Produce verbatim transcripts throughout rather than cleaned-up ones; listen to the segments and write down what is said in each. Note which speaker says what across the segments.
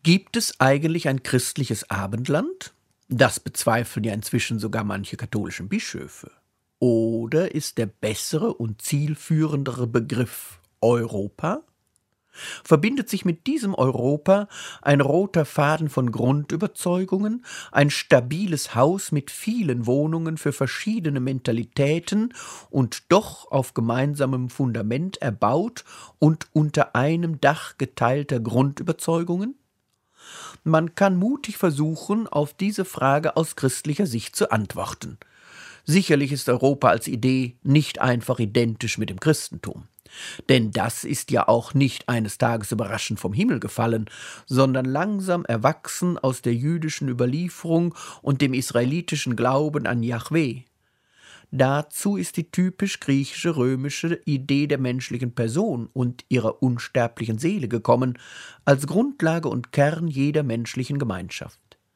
Speaker 1: Gibt es eigentlich ein christliches Abendland? Das bezweifeln ja inzwischen sogar manche katholischen Bischöfe. Oder ist der bessere und zielführendere Begriff Europa? Verbindet sich mit diesem Europa ein roter Faden von Grundüberzeugungen, ein stabiles Haus mit vielen Wohnungen für verschiedene Mentalitäten und doch auf gemeinsamem Fundament erbaut und unter einem Dach geteilter Grundüberzeugungen? Man kann mutig versuchen, auf diese Frage aus christlicher Sicht zu antworten. Sicherlich ist Europa als Idee nicht einfach identisch mit dem Christentum. Denn das ist ja auch nicht eines Tages überraschend vom Himmel gefallen, sondern langsam erwachsen aus der jüdischen Überlieferung und dem israelitischen Glauben an Jahwe. Dazu ist die typisch griechische römische Idee der menschlichen Person und ihrer unsterblichen Seele gekommen, als Grundlage und Kern jeder menschlichen Gemeinschaft.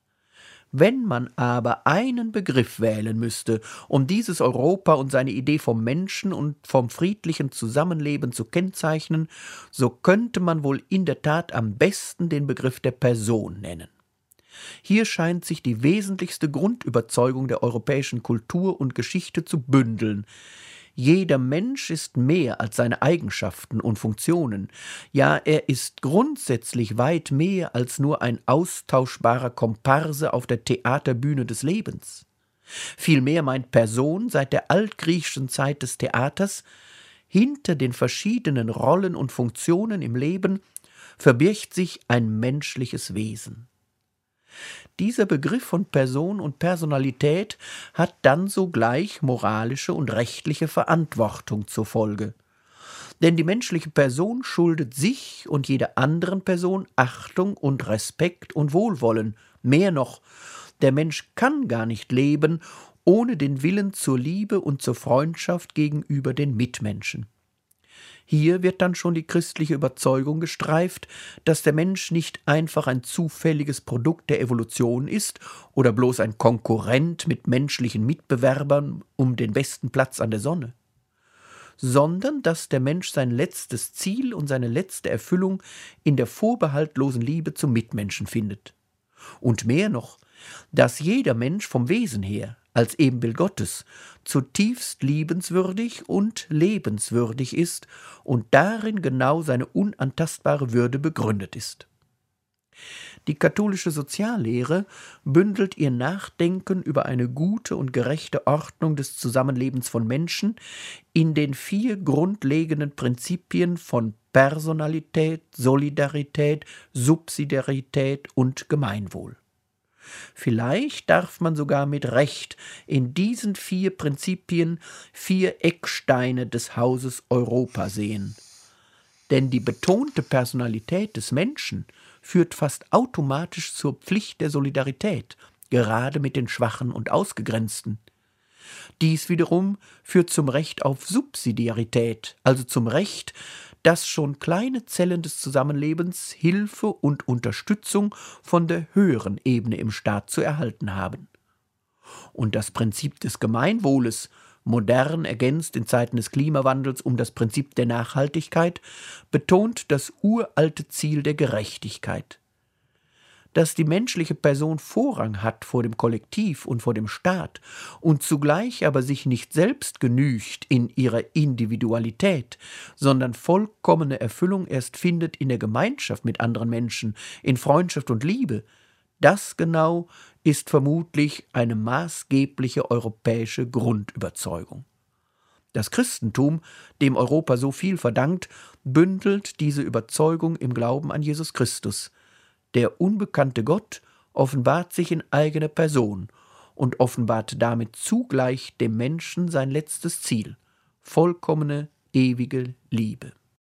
Speaker 1: Wenn man aber einen Begriff wählen müsste, um dieses Europa und seine Idee vom Menschen und vom friedlichen Zusammenleben zu kennzeichnen, so könnte man wohl in der Tat am besten den Begriff der Person nennen. Hier scheint sich die wesentlichste Grundüberzeugung der europäischen Kultur und Geschichte zu bündeln. Jeder Mensch ist mehr als seine Eigenschaften und Funktionen. Ja, er ist grundsätzlich weit mehr als nur ein austauschbarer Komparse auf der Theaterbühne des Lebens. Vielmehr meint Person seit der altgriechischen Zeit des Theaters, hinter den verschiedenen Rollen und Funktionen im Leben verbirgt sich ein menschliches Wesen. Dieser Begriff von Person und Personalität hat dann sogleich moralische und rechtliche Verantwortung zur Folge. Denn die menschliche Person schuldet sich und jeder anderen Person Achtung und Respekt und Wohlwollen. Mehr noch, der Mensch kann gar nicht leben ohne den Willen zur Liebe und zur Freundschaft gegenüber den Mitmenschen. Hier wird dann schon die christliche Überzeugung gestreift, dass der Mensch nicht einfach ein zufälliges Produkt der Evolution ist oder bloß ein Konkurrent mit menschlichen Mitbewerbern um den besten Platz an der Sonne, sondern dass der Mensch sein letztes Ziel und seine letzte Erfüllung in der vorbehaltlosen Liebe zum Mitmenschen findet. Und mehr noch, dass jeder Mensch vom Wesen her, als Ebenbild Gottes, zutiefst liebenswürdig und lebenswürdig ist und darin genau seine unantastbare Würde begründet ist. Die katholische Soziallehre bündelt ihr Nachdenken über eine gute und gerechte Ordnung des Zusammenlebens von Menschen in den vier grundlegenden Prinzipien von Personalität, Solidarität, Subsidiarität und Gemeinwohl. Vielleicht darf man sogar mit Recht in diesen vier Prinzipien vier Ecksteine des Hauses Europa sehen. Denn die betonte Personalität des Menschen führt fast automatisch zur Pflicht der Solidarität, gerade mit den Schwachen und Ausgegrenzten. Dies wiederum führt zum Recht auf Subsidiarität, also zum Recht, dass schon kleine Zellen des Zusammenlebens Hilfe und Unterstützung von der höheren Ebene im Staat zu erhalten haben. Und das Prinzip des Gemeinwohles, modern ergänzt in Zeiten des Klimawandels um das Prinzip der Nachhaltigkeit, betont das uralte Ziel der Gerechtigkeit. Dass die menschliche Person Vorrang hat vor dem Kollektiv und vor dem Staat und zugleich aber sich nicht selbst genügt in ihrer Individualität, sondern vollkommene Erfüllung erst findet in der Gemeinschaft mit anderen Menschen, in Freundschaft und Liebe, das genau ist vermutlich eine maßgebliche europäische Grundüberzeugung. Das Christentum, dem Europa so viel verdankt, bündelt diese Überzeugung im Glauben an Jesus Christus. Der unbekannte Gott offenbart sich in eigener Person und offenbart damit zugleich dem Menschen sein letztes Ziel, vollkommene, ewige Liebe.